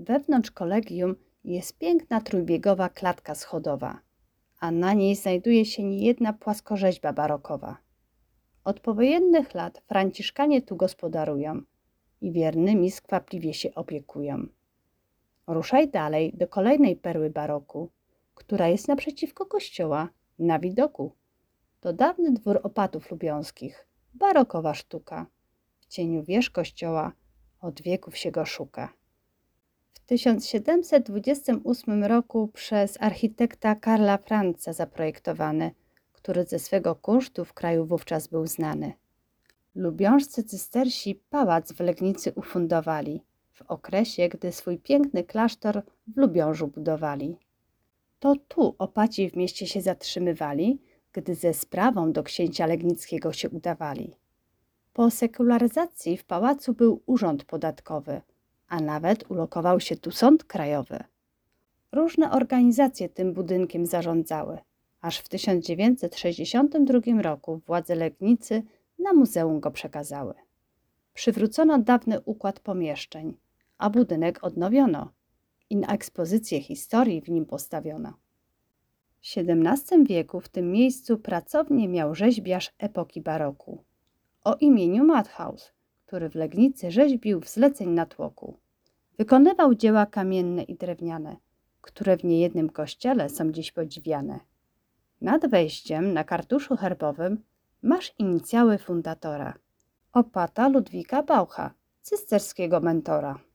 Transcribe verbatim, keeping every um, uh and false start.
Wewnątrz kolegium jest piękna trójbiegowa klatka schodowa, a na niej znajduje się niejedna płaskorzeźba barokowa. Od powojennych lat franciszkanie tu gospodarują i wiernymi skwapliwie się opiekują. Ruszaj dalej do kolejnej perły baroku, która jest naprzeciwko kościoła, na widoku. To dawny dwór opatów lubiąskich, barokowa sztuka. W cieniu wież kościoła od wieków się go szuka. W tysiąc siedemset dwudziestym ósmym roku przez architekta Karla Franza zaprojektowany, który ze swego kunsztu w kraju wówczas był znany. Lubiążscy cystersi pałac w Legnicy ufundowali, w okresie, gdy swój piękny klasztor w Lubiążu budowali. To tu opaci w mieście się zatrzymywali, gdy ze sprawą do księcia legnickiego się udawali. Po sekularyzacji w pałacu był urząd podatkowy, a nawet ulokował się tu sąd krajowy. Różne organizacje tym budynkiem zarządzały, aż w tysiąc dziewięćset sześćdziesiątym drugim roku władze Legnicy na muzeum go przekazały. Przywrócono dawny układ pomieszczeń, a budynek odnowiono i na ekspozycję historii w nim postawiono. W siedemnastym wieku w tym miejscu pracownię miał rzeźbiarz epoki baroku o imieniu Matthaus, który w Legnicy rzeźbił w zleceń na tłoku. Wykonywał dzieła kamienne i drewniane, które w niejednym kościele są dziś podziwiane. Nad wejściem na kartuszu herbowym masz inicjały fundatora, opata Ludwika Baucha, cysterskiego mentora.